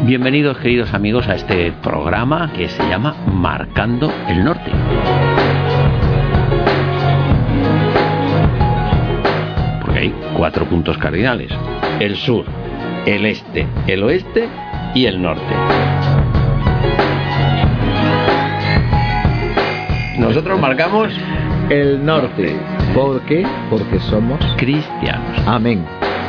Bienvenidos, queridos amigos, a este programa que se llama Marcando el Norte. Porque hay 4 puntos cardinales: el sur, el este, el oeste y el norte. Nosotros marcamos el norte. ¿Por qué? Porque somos cristianos. Amén.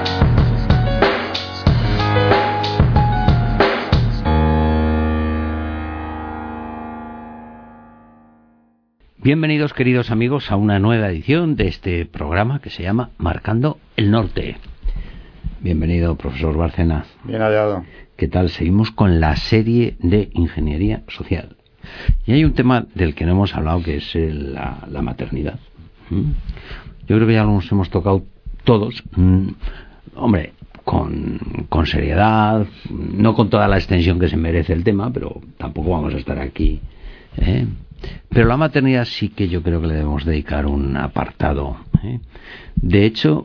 Bienvenidos, queridos amigos, a una nueva edición de este programa que se llama Marcando el Norte. Bienvenido, profesor Bárcena. Bien hallado. ¿Qué tal? Seguimos con la serie de Ingeniería Social. Y hay un tema del que no hemos hablado, que es la maternidad. Yo creo que ya lo hemos tocado todos. Hombre, con seriedad, no con toda la extensión que se merece el tema, pero tampoco vamos a estar aquí. Pero la maternidad sí que yo creo que le debemos dedicar un apartado. De hecho,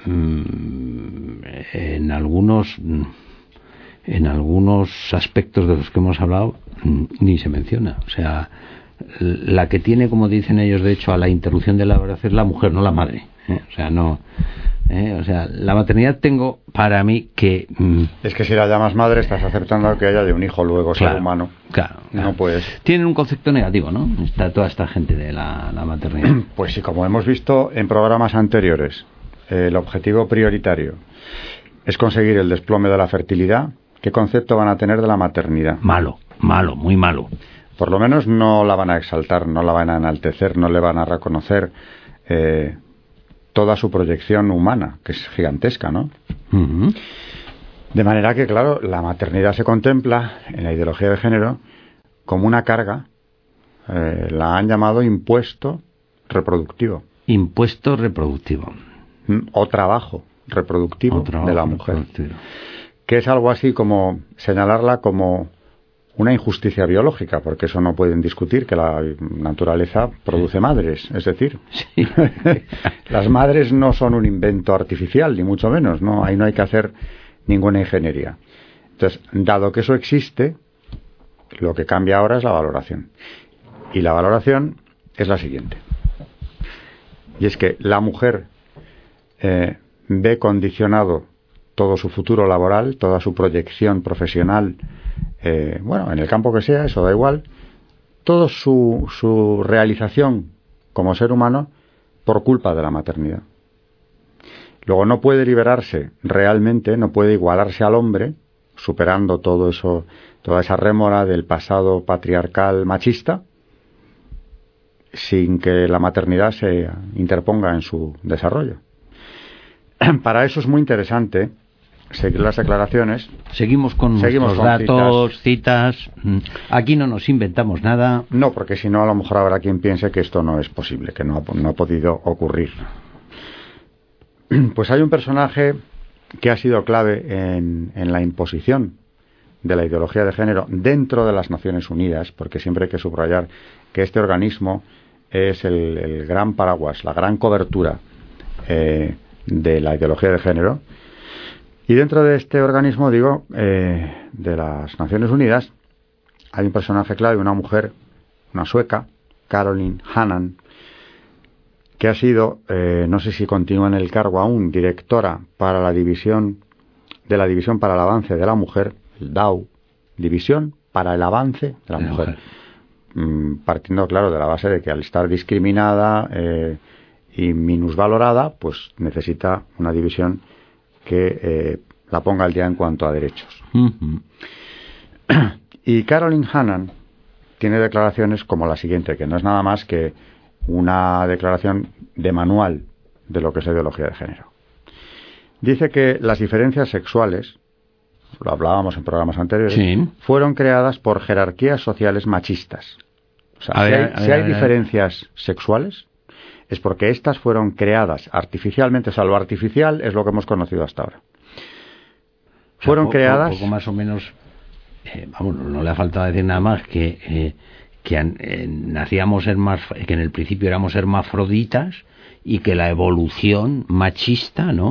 en algunos aspectos de los que hemos hablado ni se menciona. O sea, la que tiene, como dicen ellos, de hecho, a la interrupción del embarazo es la mujer, no la madre. O sea, no. O sea, la maternidad tengo para mí que... Es que si la llamas madre estás aceptando que haya de un hijo luego ser humano. Claro. No puedes. Tienen un concepto negativo, ¿no? Está toda esta gente de la maternidad. Pues sí, como hemos visto en programas anteriores, el objetivo prioritario es conseguir el desplome de la fertilidad. ¿Qué concepto van a tener de la maternidad? Malo, muy malo. Por lo menos no la van a exaltar, no la van a enaltecer, no le van a reconocer toda su proyección humana, que es gigantesca, ¿no? Uh-huh. De manera que, claro, la maternidad se contempla en la ideología de género como una carga. La han llamado impuesto reproductivo. Impuesto reproductivo. O trabajo reproductivo de la mujer. Que es algo así como señalarla como una injusticia biológica, porque eso no pueden discutir, que la naturaleza produce madres, es decir, sí. Las madres no son un invento artificial, ni mucho menos, ¿no? Ahí no hay que hacer ninguna ingeniería. Entonces, dado que eso existe, lo que cambia ahora es la valoración. Y la valoración es la siguiente. Y es que la mujer ve condicionado todo su futuro laboral, toda su proyección profesional, en el campo que sea, eso da igual, toda su realización como ser humano por culpa de la maternidad. Luego no puede liberarse realmente, no puede igualarse al hombre, superando todo eso, toda esa rémora del pasado patriarcal machista, sin que la maternidad se interponga en su desarrollo. Para eso es muy interesante seguir las declaraciones. Seguimos con datos, citas. Aquí no nos inventamos nada. No, porque si no, a lo mejor habrá quien piense que esto no es posible, que no ha podido ocurrir. Pues hay un personaje que ha sido clave en la imposición de la ideología de género dentro de las Naciones Unidas, porque siempre hay que subrayar que este organismo es el gran paraguas, la gran cobertura de la ideología de género. Y dentro de este organismo, de las Naciones Unidas, hay un personaje clave, una mujer, una sueca, Caroline Hannan, que ha sido, no sé si continúa en el cargo aún, directora para la división para el avance de la mujer, el DAO, División para el avance de la mujer. Partiendo, claro, de la base de que al estar discriminada y minusvalorada, pues necesita una división que la ponga al día en cuanto a derechos. Uh-huh. Y Caroline Hannan tiene declaraciones como la siguiente, que no es nada más que una declaración de manual de lo que es ideología de género. Dice que las diferencias sexuales, lo hablábamos en programas anteriores, sí, fueron creadas por jerarquías sociales machistas. O sea, si hay diferencias sexuales, es porque estas fueron creadas artificialmente. O sea, lo artificial es lo que hemos conocido hasta ahora. Fueron creadas... Poco más o menos, no le ha faltado decir nada más que nacíamos que en el principio éramos hermafroditas y que la evolución machista, ¿no?,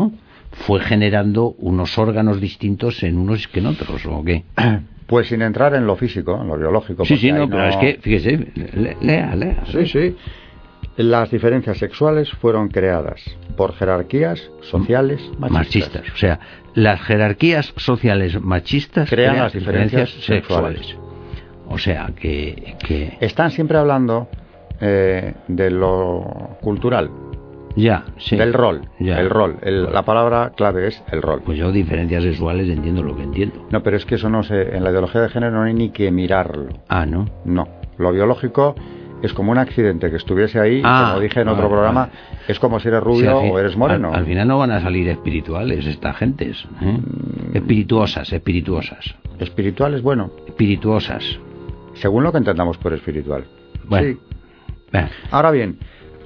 fue generando unos órganos distintos en unos que en otros, ¿o qué? Pues sin entrar en lo físico, en lo biológico. Sí, no, pero es que, fíjese, lea. Sí. Las diferencias sexuales fueron creadas por jerarquías sociales machistas. O sea, las jerarquías sociales machistas crean las diferencias sexuales. O sea, que... Están siempre hablando de lo cultural. Ya, sí. Del rol. Ya. El rol. La palabra clave es el rol. Pues yo diferencias sexuales entiendo lo que entiendo. No, pero es que eso no se... En la ideología de género no hay ni que mirarlo. Ah, ¿no? No. Lo biológico es como un accidente que estuviese ahí, como dije en otro programa, es como si eres rubio o eres moreno. Al final no van a salir espirituales estas gentes, ¿eh? Espirituosas. Espirituales, bueno. Espirituosas. Según lo que entendamos por espiritual. Bueno. Sí. Ahora bien,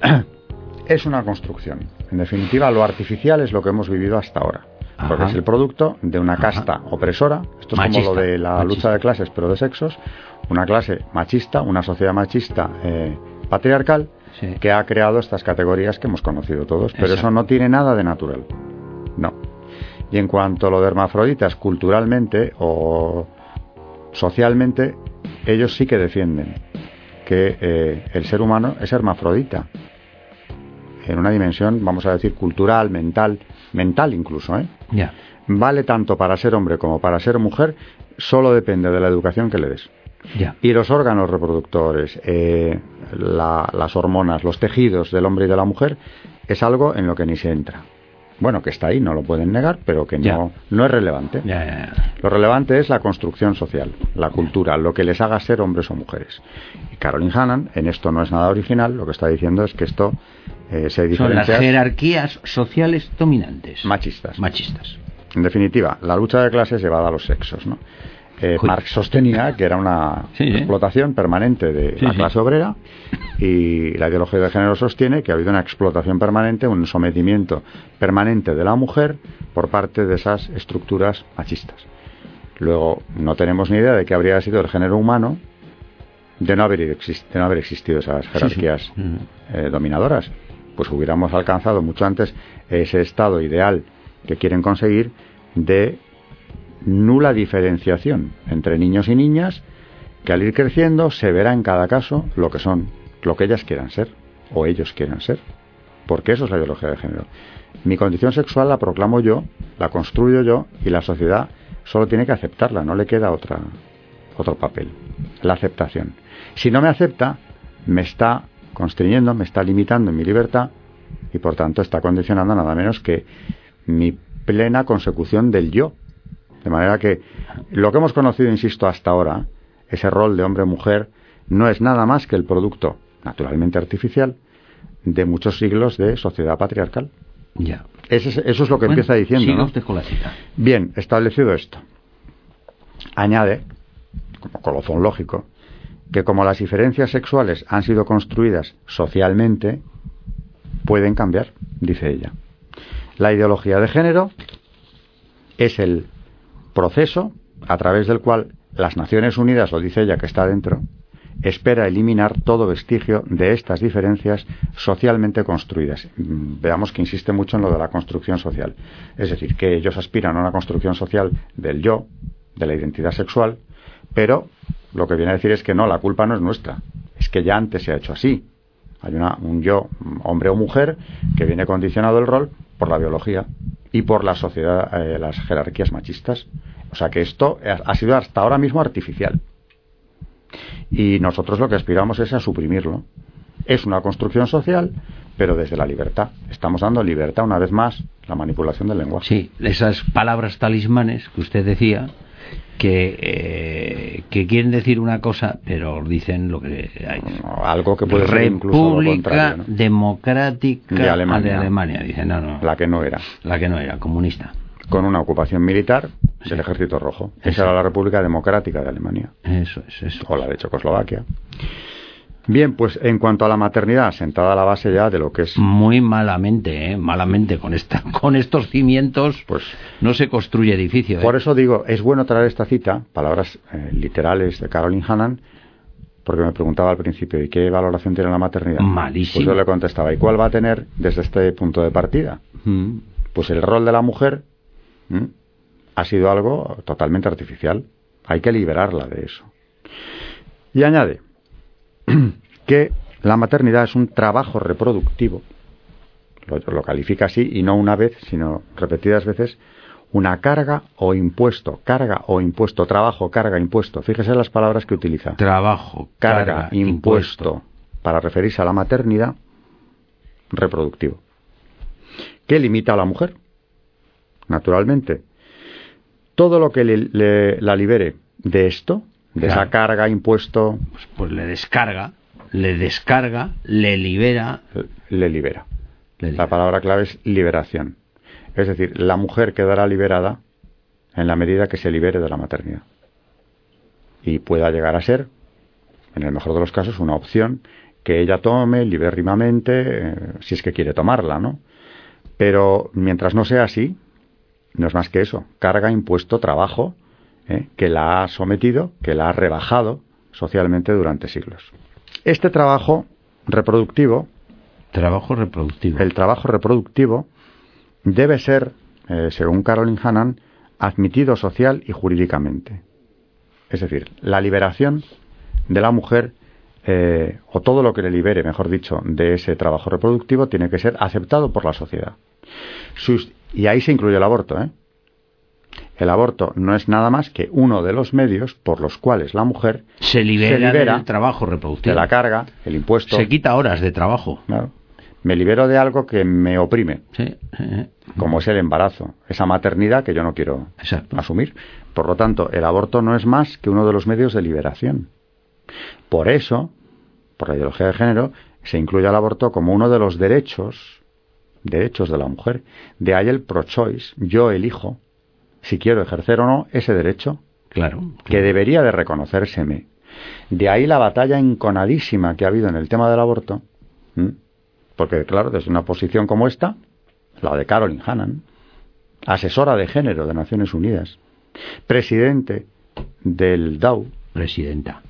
es una construcción. En definitiva, lo artificial es lo que hemos vivido hasta ahora. Porque es el producto de una casta opresora. Esto es machista, como lo de la lucha de clases, pero de sexos. Una clase machista, una sociedad machista patriarcal, sí, que ha creado estas categorías que hemos conocido todos. Pero eso no tiene nada de natural. No. Y en cuanto a lo de hermafroditas, culturalmente o socialmente, ellos sí que defienden que el ser humano es hermafrodita. En una dimensión, vamos a decir, cultural, mental incluso, Yeah. Vale tanto para ser hombre como para ser mujer, solo depende de la educación que le des. Yeah. Y los órganos reproductores, las hormonas, los tejidos del hombre y de la mujer, es algo en lo que ni se entra. Bueno, que está ahí, no lo pueden negar, pero que no es relevante. Lo relevante es la construcción social, la cultura, lo que les haga ser hombres o mujeres. Y Caroline Hannan, en esto no es nada original, lo que está diciendo es que esto se diferencia... Son las jerarquías sociales dominantes. Machistas. En definitiva, la lucha de clases llevada a los sexos, ¿no? Marx sostenía que era una explotación permanente de la clase obrera, y la ideología de género sostiene que ha habido una explotación permanente, un sometimiento permanente de la mujer por parte de esas estructuras machistas. Luego, no tenemos ni idea de qué habría sido el género humano de no haber existido esas jerarquías dominadoras. Pues hubiéramos alcanzado mucho antes ese estado ideal que quieren conseguir de nula diferenciación entre niños y niñas, que al ir creciendo se verá en cada caso lo que son, lo que ellas quieran ser o ellos quieran ser, porque eso es la ideología de género. Mi condición sexual la proclamo yo, la construyo yo, y la sociedad solo tiene que aceptarla, no le queda otro papel, la aceptación. Si no me acepta, me está constriñendo, me está limitando en mi libertad, y por tanto está condicionando nada menos que mi plena consecución del yo. De manera que lo que hemos conocido, insisto, hasta ahora, ese rol de hombre-mujer, no es nada más que el producto, naturalmente artificial, de muchos siglos de sociedad patriarcal. Ya. Eso es lo que empieza diciendo, siga ¿no? usted con la cita. Bien, establecido esto, añade, como colofón lógico, que como las diferencias sexuales han sido construidas socialmente, pueden cambiar, dice ella. La ideología de género es el proceso a través del cual las Naciones Unidas, o dice ella que está dentro, espera eliminar todo vestigio de estas diferencias socialmente construidas. Veamos que insiste mucho en lo de la construcción social. Es decir, que ellos aspiran a una construcción social del yo, de la identidad sexual, pero lo que viene a decir es que no, la culpa no es nuestra, es que ya antes se ha hecho así. Hay un yo, hombre o mujer, que viene condicionado el rol por la biología y por la sociedad, las jerarquías machistas. O sea que esto ha sido hasta ahora mismo artificial. Y nosotros lo que aspiramos es a suprimirlo. Es una construcción social, pero desde la libertad. Estamos dando libertad, una vez más, la manipulación del lenguaje. Sí, esas palabras talismanes que usted decía, que quieren decir una cosa, pero dicen lo que hay. Algo que puede ser incluso lo contrario, ¿no? Democrática de Alemania. Dicen, no. La que no era, comunista. Con una ocupación militar del Ejército Rojo. Esa era la República Democrática de Alemania. Eso. O la de Checoslovaquia. Bien, pues en cuanto a la maternidad, sentada la base ya de lo que es... Muy malamente, con estos cimientos, pues no se construye edificio. Por eso digo, es bueno traer esta cita, palabras literales de Caroline Hannan, porque me preguntaba al principio, ¿y qué valoración tiene la maternidad? Malísimo. Pues yo le contestaba, ¿y cuál va a tener desde este punto de partida? Pues el rol de la mujer ha sido algo totalmente artificial. Hay que liberarla de eso. Y añade que la maternidad es un trabajo reproductivo, lo califica así, y no una vez, sino repetidas veces, una carga o impuesto, trabajo, carga, impuesto. Fíjese las palabras que utiliza. Trabajo, carga, impuesto, para referirse a la maternidad reproductivo. ¿Qué limita a la mujer? Naturalmente, todo lo que la libere de esto, de esa carga, impuesto... Pues le descarga, le libera. Le libera. La palabra clave es liberación. Es decir, la mujer quedará liberada en la medida que se libere de la maternidad. Y pueda llegar a ser, en el mejor de los casos, una opción que ella tome libérrimamente, si es que quiere tomarla, ¿no? Pero mientras no sea así, no es más que eso, carga, impuesto, trabajo, que la ha sometido, que la ha rebajado socialmente durante siglos. Este trabajo reproductivo... El trabajo reproductivo debe ser, según Caroline Hannan, admitido social y jurídicamente. Es decir, la liberación de la mujer, o todo lo que le libere, mejor dicho, de ese trabajo reproductivo, tiene que ser aceptado por la sociedad. Y ahí se incluye el aborto, El aborto no es nada más que uno de los medios por los cuales la mujer se libera del trabajo reproductivo, de la carga, el impuesto. Se quita horas de trabajo. Claro. Me libero de algo que me oprime, como es el embarazo, esa maternidad que yo no quiero asumir. Por lo tanto, el aborto no es más que uno de los medios de liberación. Por eso, por la ideología de género, se incluye al aborto como uno de los derechos de la mujer. De ahí el pro-choice, yo elijo si quiero ejercer o no ese derecho, claro. Que debería de reconocérseme. De ahí la batalla enconadísima que ha habido en el tema del aborto, porque claro, desde una posición como esta, la de Caroline Hannan, asesora de género de Naciones Unidas, presidente del DAO, presidenta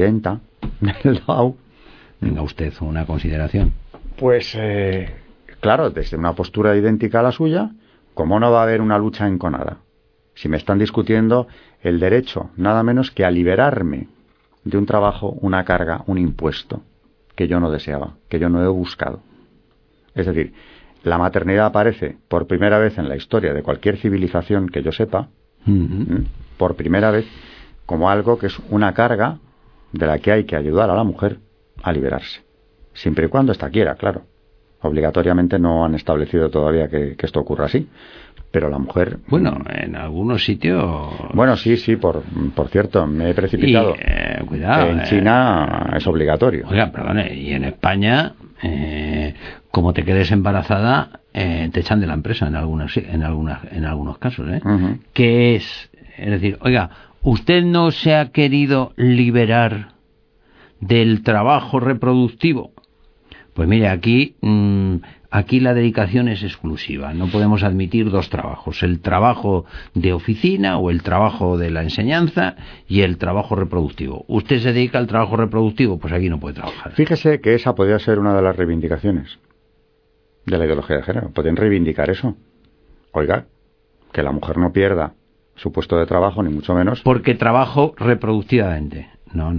del DAO. Tenga usted una consideración. Pues claro, desde una postura idéntica a la suya, ¿cómo no va a haber una lucha enconada? Si me están discutiendo el derecho, nada menos que a liberarme de un trabajo, una carga, un impuesto que yo no deseaba, que yo no he buscado. Es decir, la maternidad aparece por primera vez en la historia de cualquier civilización que yo sepa, por primera vez, como algo que es una carga de la que hay que ayudar a la mujer a liberarse. Siempre y cuando ésta quiera, claro. Obligatoriamente no han establecido todavía que esto ocurra así. Pero la mujer... Bueno, en algunos sitios... Bueno, sí, por cierto, me he precipitado. Cuidado. En China es obligatorio. Oiga, perdone, y en España, como te quedes embarazada, te echan de la empresa en algunos casos, Que es decir, oiga, ¿usted no se ha querido liberar del trabajo reproductivo? Pues mire, aquí la dedicación es exclusiva. No podemos admitir dos trabajos: el trabajo de oficina o el trabajo de la enseñanza y el trabajo reproductivo. Usted se dedica al trabajo reproductivo, pues aquí no puede trabajar. Fíjese que esa podría ser una de las reivindicaciones de la ideología de género. Podrían reivindicar eso. Oiga, que la mujer no pierda su puesto de trabajo, ni mucho menos. Porque trabajo reproductivamente. No.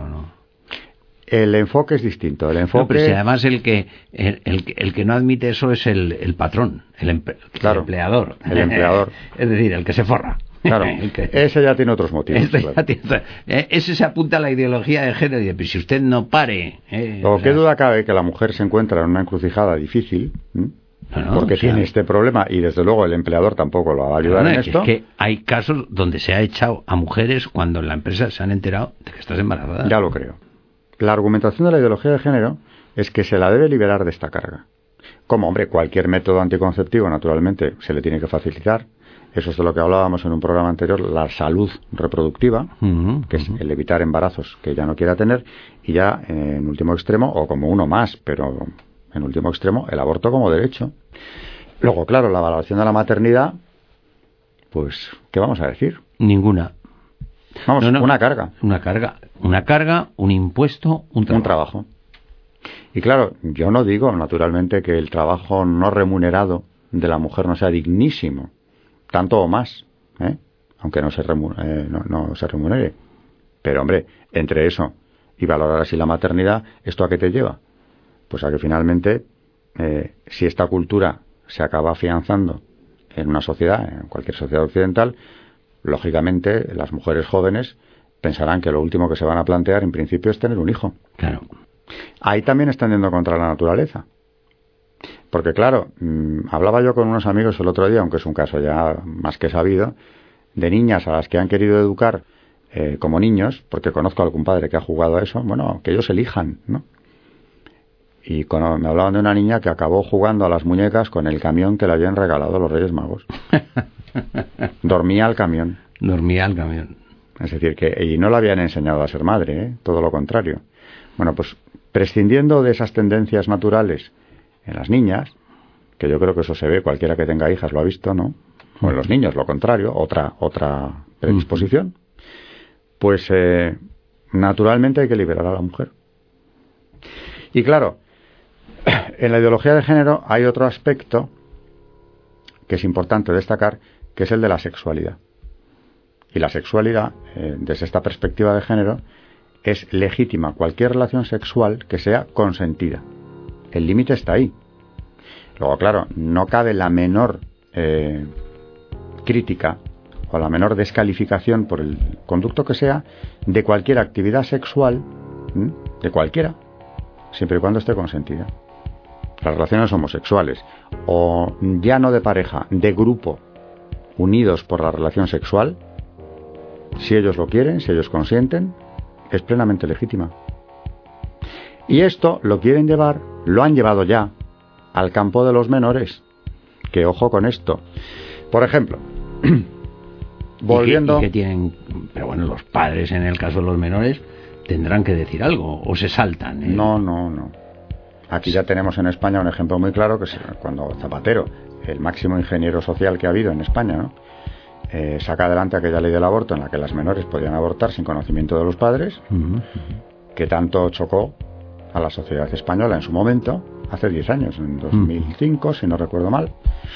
El enfoque es distinto. El enfoque... No, pero si además el que no admite eso es el patrón, el empleador. El empleador. Es decir, el que se forra. Claro, ese ya tiene otros motivos. Ese se apunta a la ideología de género y dice, pero si usted no pare... ¿Qué duda cabe que la mujer se encuentra en una encrucijada difícil? Porque tiene este problema y desde luego el empleador tampoco lo va a ayudar en esto. Es que hay casos donde se ha echado a mujeres cuando en la empresa se han enterado de que estás embarazada. Ya lo creo. La argumentación de la ideología de género es que se la debe liberar de esta carga. Como, hombre, cualquier método anticonceptivo, naturalmente, se le tiene que facilitar. Eso es de lo que hablábamos en un programa anterior, la salud reproductiva, que es el evitar embarazos que ella no quiera tener, y ya, en último extremo, o como uno más, pero en último extremo, el aborto como derecho. Luego, claro, la valoración de la maternidad, pues, ¿qué vamos a decir? Ninguna. Vamos, una carga. Una carga, un impuesto, un trabajo. Y claro, yo no digo, naturalmente, que el trabajo no remunerado de la mujer no sea dignísimo, tanto o más, aunque no se remunere. Pero, hombre, entre eso y valorar así la maternidad, ¿esto a qué te lleva? Pues a que finalmente, si esta cultura se acaba afianzando en una sociedad, en cualquier sociedad occidental, lógicamente las mujeres jóvenes pensarán que lo último que se van a plantear en principio es tener un hijo. Claro. Ahí también están yendo contra la naturaleza. Porque claro, hablaba yo con unos amigos el otro día, aunque es un caso ya más que sabido, de niñas a las que han querido educar como niños, porque conozco a algún padre que ha jugado a eso, bueno, que ellos elijan, ¿no? Y me hablaban de una niña que acabó jugando a las muñecas con el camión que le habían regalado los Reyes Magos. Dormía al camión. Dormía al camión. Es decir, y no le habían enseñado a ser madre, todo lo contrario. Bueno, pues prescindiendo de esas tendencias naturales en las niñas, que yo creo que eso se ve, cualquiera que tenga hijas lo ha visto, ¿no? O en los niños, lo contrario, otra predisposición. Pues naturalmente hay que liberar a la mujer. Y claro, en la ideología de género hay otro aspecto que es importante destacar, que es el de la sexualidad. Y la sexualidad, desde esta perspectiva de género, es legítima cualquier relación sexual que sea consentida. El límite está ahí. Luego, claro, no cabe la menor crítica o la menor descalificación por el conducto que sea de cualquier actividad sexual, de cualquiera, siempre y cuando esté consentida. Las relaciones homosexuales, o ya no de pareja, de grupo, unidos por la relación sexual, si ellos lo quieren, si ellos consienten, es plenamente legítima. Y esto lo quieren llevar, lo han llevado ya, al campo de los menores. Que ojo con esto. Por ejemplo, volviendo... ¿Y qué tienen? Pero bueno, los padres, en el caso de los menores, tendrán que decir algo, o se saltan, ¿eh? No. Aquí ya tenemos en España un ejemplo muy claro, que es cuando Zapatero, el máximo ingeniero social que ha habido en España, ¿no? Saca adelante aquella ley del aborto en la que las menores podían abortar sin conocimiento de los padres, que tanto chocó a la sociedad española en su momento, hace 10 años, en 2005, si no recuerdo mal.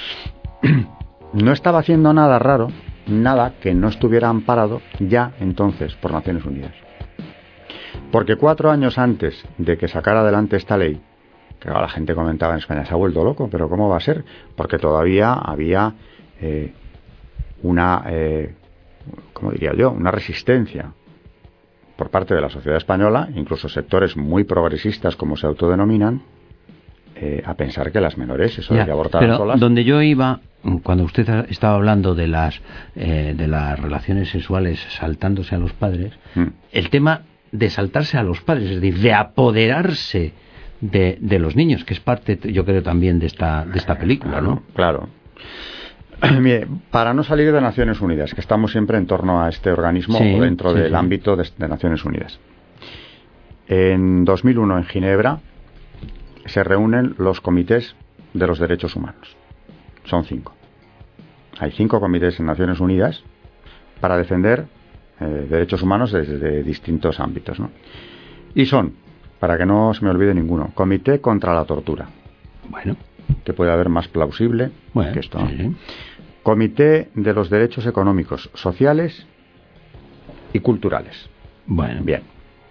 No estaba haciendo nada raro, nada que no estuviera amparado ya entonces por Naciones Unidas. Porque 4 años antes de que sacara adelante esta ley, que la gente comentaba en España, se ha vuelto loco, pero ¿cómo va a ser? Porque todavía había ¿cómo diría yo? Una resistencia por parte de la sociedad española, incluso sectores muy progresistas como se autodenominan, a pensar que las menores eso de que abortaran solas. Donde yo iba, cuando usted estaba hablando de las relaciones sexuales saltándose a los padres, el tema de saltarse a los padres, es decir, de apoderarse de los niños, que es parte, yo creo, también de esta película, ¿no? Claro. Mire, para no salir de Naciones Unidas, que estamos siempre en torno a este organismo o dentro del ámbito de Naciones Unidas. En 2001, en Ginebra, se reúnen los comités de los derechos humanos. Son 5. Hay 5 comités en Naciones Unidas para defender derechos humanos desde distintos ámbitos, ¿no? Y son, para que no se me olvide ninguno, Comité contra la Tortura. Bueno. Que puede haber más plausible que esto, ¿no? Sí. Comité de los Derechos Económicos, Sociales y Culturales. Bueno. Bien.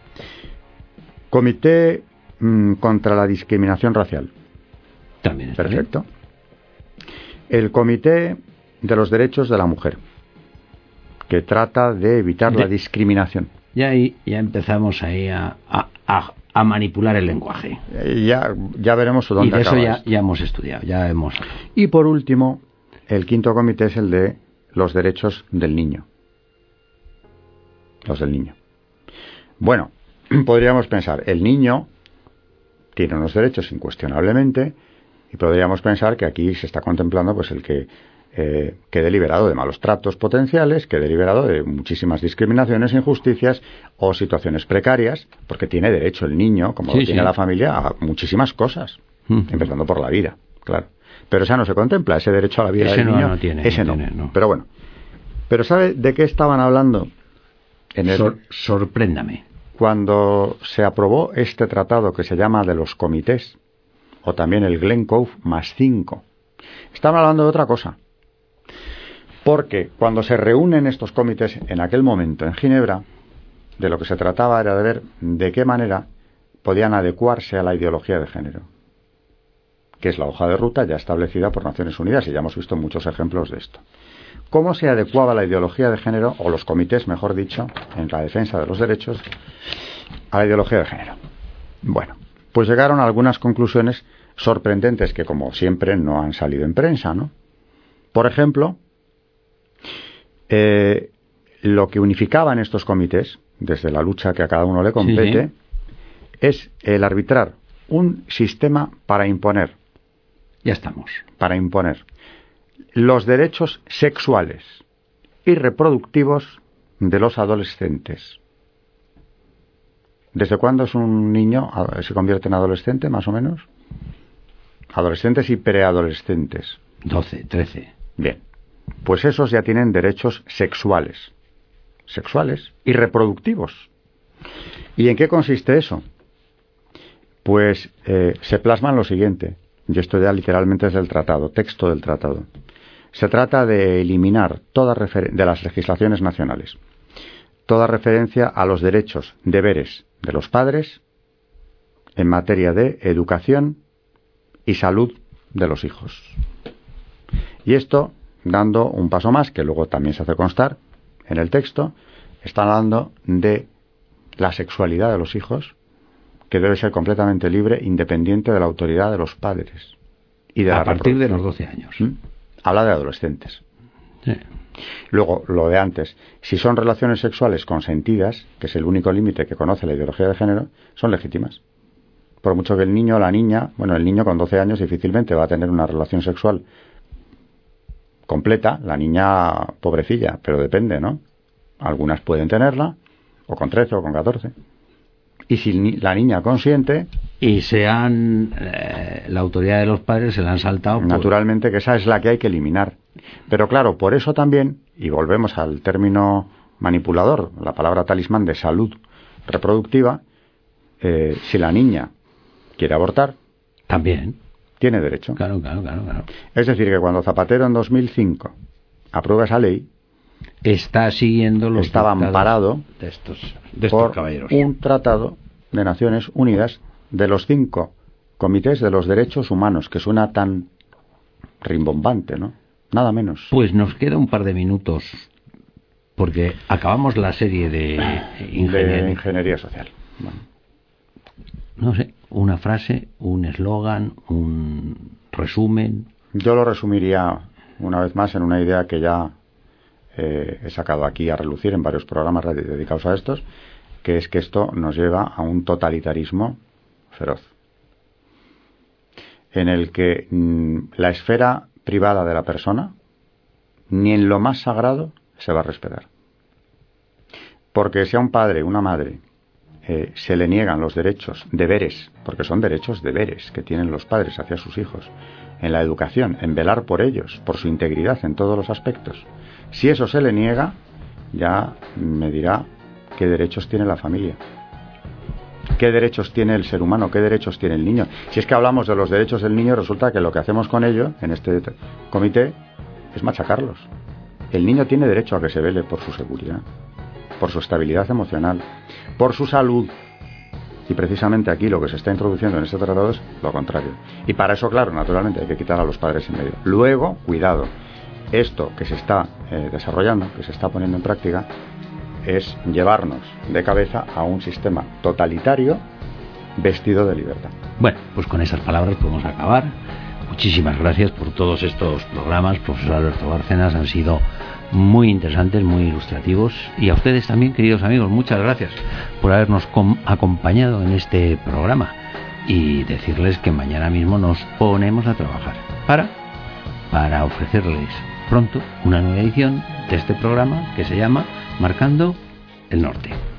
Comité contra la Discriminación Racial. También está perfecto. Bien. El Comité de los Derechos de la Mujer, que trata de evitar la discriminación. Ya empezamos ahí a manipular el lenguaje. Ya veremos dónde acaba. Y de eso ya hemos estudiado, Y por último, el 5º comité es el de los derechos del niño. Los del niño. Bueno, podríamos pensar, el niño tiene unos derechos incuestionablemente, y podríamos pensar que aquí se está contemplando pues el que quede liberado de malos tratos potenciales, quede liberado de muchísimas discriminaciones, injusticias o situaciones precarias, porque tiene derecho el niño, como tiene la familia, a muchísimas cosas, empezando por la vida, claro. Pero esa no se contempla, ese derecho a la vida del niño. No tiene, ese no. Pero bueno. Pero ¿sabe de qué estaban hablando? Sorpréndame. Cuando se aprobó este tratado que se llama de los comités, o también el Glen Cove +5, Estamos hablando de otra cosa. Porque cuando se reúnen estos comités en aquel momento en Ginebra, de lo que se trataba era de ver de qué manera podían adecuarse a la ideología de género, que es la hoja de ruta ya establecida por Naciones Unidas, y ya hemos visto muchos ejemplos de esto. ¿Cómo se adecuaba la ideología de género, o los comités, mejor dicho, en la defensa de los derechos, a la ideología de género? Bueno, pues llegaron a algunas conclusiones sorprendentes que, como siempre, no han salido en prensa, ¿no? Por ejemplo, lo que unificaba en estos comités, desde la lucha que a cada uno le compete, es el arbitrar un sistema para imponer. Ya estamos. Para imponer los derechos sexuales y reproductivos de los adolescentes. ¿Desde cuándo es un niño se convierte en adolescente, más o menos? Adolescentes y preadolescentes. 12, 13. Bien. Pues esos ya tienen derechos sexuales y reproductivos. ¿Y en qué consiste eso? Pues se plasma en lo siguiente, y esto ya literalmente es del tratado, texto del tratado. Se trata de eliminar de las legislaciones nacionales toda referencia a los derechos, deberes de los padres en materia de educación y salud de los hijos. Y esto, dando un paso más, que luego también se hace constar en el texto, está hablando de la sexualidad de los hijos, que debe ser completamente libre, independiente de la autoridad de los padres. Y de a partir de los 12 años. Habla de adolescentes. Sí. Luego, lo de antes, si son relaciones sexuales consentidas, que es el único límite que conoce la ideología de género, son legítimas. Por mucho que el niño o la niña, bueno, el niño con 12 años difícilmente va a tener una relación sexual completa, la niña pobrecilla, pero depende, ¿no? Algunas pueden tenerla, o con 13 o con 14. Y si la niña consiente... Y sean la autoridad de los padres se la han saltado... Naturalmente que esa es la que hay que eliminar. Pero claro, por eso también, y volvemos al término manipulador, la palabra talismán de salud reproductiva, si la niña quiere abortar... También. Tiene derecho. Claro. Es decir, que cuando Zapatero en 2005 aprueba esa ley... Está siguiendo los estaba amparado de estos por caballeros. Un tratado de Naciones Unidas de los 5 comités de los derechos humanos, que suena tan rimbombante, ¿no? Nada menos. Pues nos queda un par de minutos, porque acabamos la serie de ingeniería social. Bueno. No sé, una frase, un eslogan, un resumen. Yo lo resumiría una vez más en una idea que ya he sacado aquí a relucir en varios programas dedicados a estos, que es que esto nos lleva a un totalitarismo feroz, en el que la esfera privada de la persona ni en lo más sagrado se va a respetar. Porque si a un padre, una madre, se le niegan los derechos, deberes, porque son derechos, deberes que tienen los padres hacia sus hijos, en la educación, en velar por ellos, por su integridad en todos los aspectos, si eso se le niega, ya me dirá qué derechos tiene la familia, qué derechos tiene el ser humano, qué derechos tiene el niño. Si es que hablamos de los derechos del niño, resulta que lo que hacemos con ello, en este comité, es machacarlos. El niño tiene derecho a que se vele por su seguridad, por su estabilidad emocional, por su salud. Y precisamente aquí lo que se está introduciendo en este tratado es lo contrario. Y para eso, claro, naturalmente hay que quitar a los padres en medio. Luego, cuidado, esto que se está desarrollando, que se está poniendo en práctica, es llevarnos de cabeza a un sistema totalitario vestido de libertad. Bueno, pues con esas palabras podemos acabar. Muchísimas gracias por todos estos programas, profesor Alberto Bárcenas, han sido muy interesantes, muy ilustrativos, y a ustedes también, queridos amigos, muchas gracias por habernos acompañado en este programa, y decirles que mañana mismo nos ponemos a trabajar para ofrecerles pronto una nueva edición de este programa que se llama Marcando el Norte.